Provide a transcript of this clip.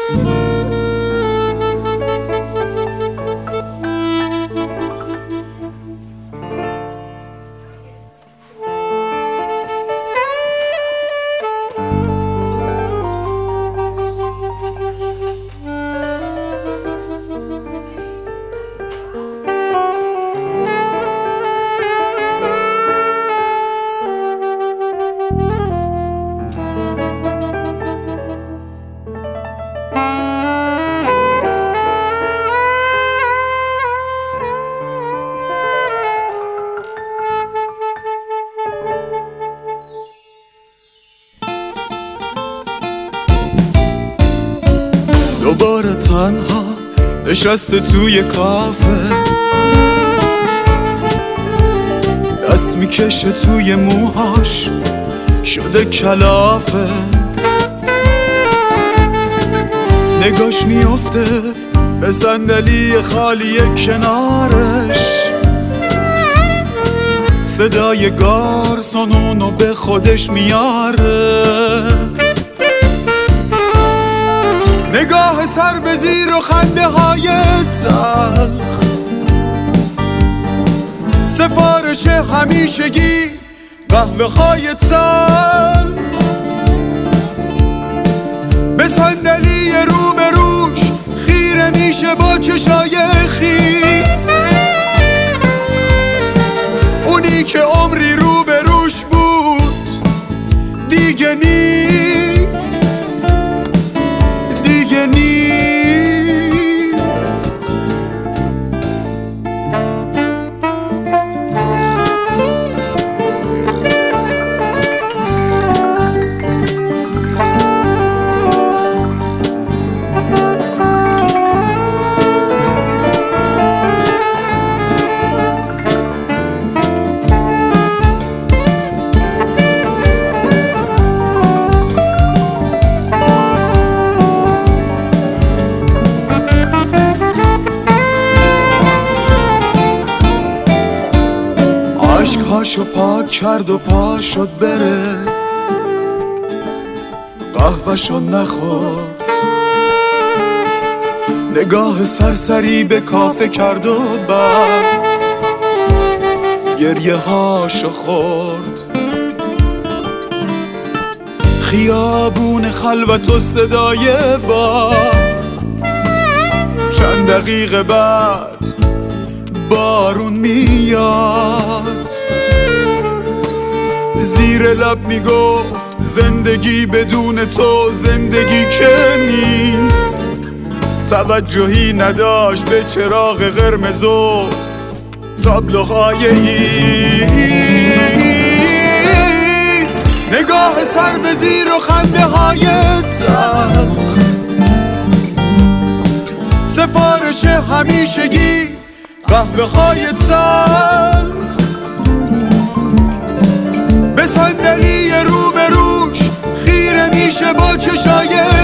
دوباره تنها نشسته توی کافه، دست میکشه توی موهاش شده کلافه، نگاش میفته به صندلی خالی کنارش، صدای گارسون اونو به خودش میاره، نگاه سر به زیر و خنده های تلخ، سفارش همیشگی قهوه های تلخ، به صندلی روبروش خیره میشه با چشای خیس، اونی که عمری روبروش بود دیگه نیست، دیگه نیست. عشقهاشو پاک کرد و پا شد بره، قهوه‌شو نخورد، نگاه سرسری به کافه کرد و بعد گریه هاشو خورد، خیابون خلوت و صدای باد، چند دقیقه بعد بارون میاد، زیر لب میگفت زندگی بدون تو زندگی که نیست، توجهی نداشت به چراغ قرمز و تابلوهای ایست، نگاه سر به زیر و خنده های تلخ، سفارش همیشگی قهوه های تلخ، به صندلی روبروش خیره میشه با چشای